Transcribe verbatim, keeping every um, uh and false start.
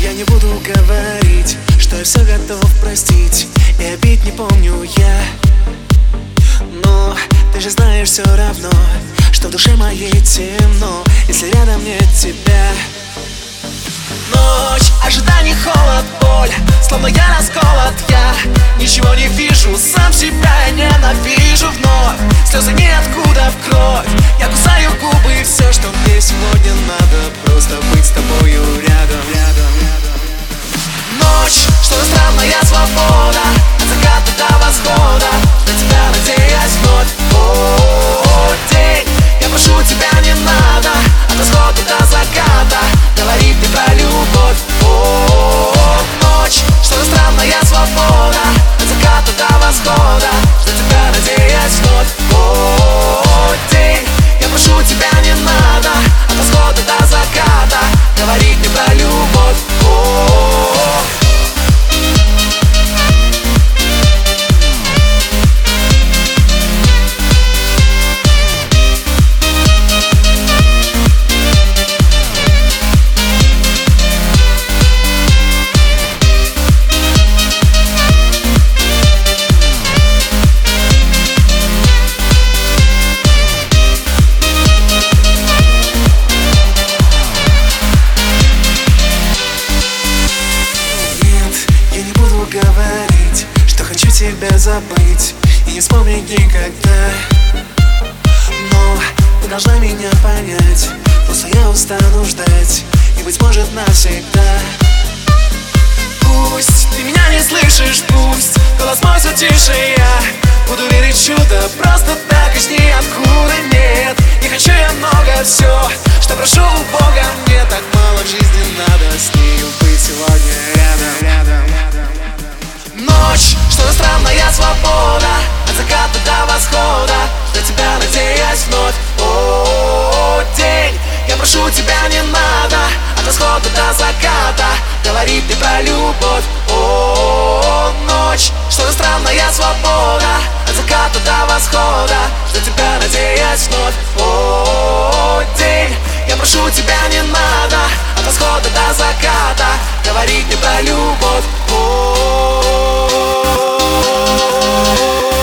Я не буду говорить, что я все готов простить, и обид не помню я. Но ты же знаешь все равно, что в душе моей темно, если рядом нет тебя. Ночь, ожидание, холод, боль, словно я расколот, я ничего не вижу, сам себя я ненавижу вновь. Слезы ниоткуда в кровь, я кусаю губы, и все, что мне сегодня надо, просто быть с тобою рядом, рядом, рядом. Ночь, что-то странная свобода, от заката до восхода, на тебя надеясь вновь. О, день, я прошу тебя, не надо, от восхода до заката говорить мне про любовь. О, ночь, что-то странная свобода, от заката до восхода, на тебя надеясь вновь. О, день, я прошу тебя, не надо, от восхода до заката говорить мне про любовь. О, говорить, что хочу тебя забыть и не вспомнить никогда. Но ты должна меня понять, просто я устану ждать, и быть может навсегда. Пусть ты меня не слышишь, пусть голос мой все тише, я буду верить в чудо, просто так из ниоткуда нет. Не хочу я много, все, что прошу у Бога, мне так мало в жизни надо с нею быть сегодня рядом, рядом, рядом. Ночь, что-то странная свобода, от заката до восхода, на тебя надеясь вновь. О, день, я прошу тебя, не надо, от восхода до заката говорить мне про любовь. О, ночь, что-то странная свобода, от заката до восхода, на тебя надеясь вновь. О, день, я прошу тебя, не надо, от восхода до заката говорить мне про любовь. О,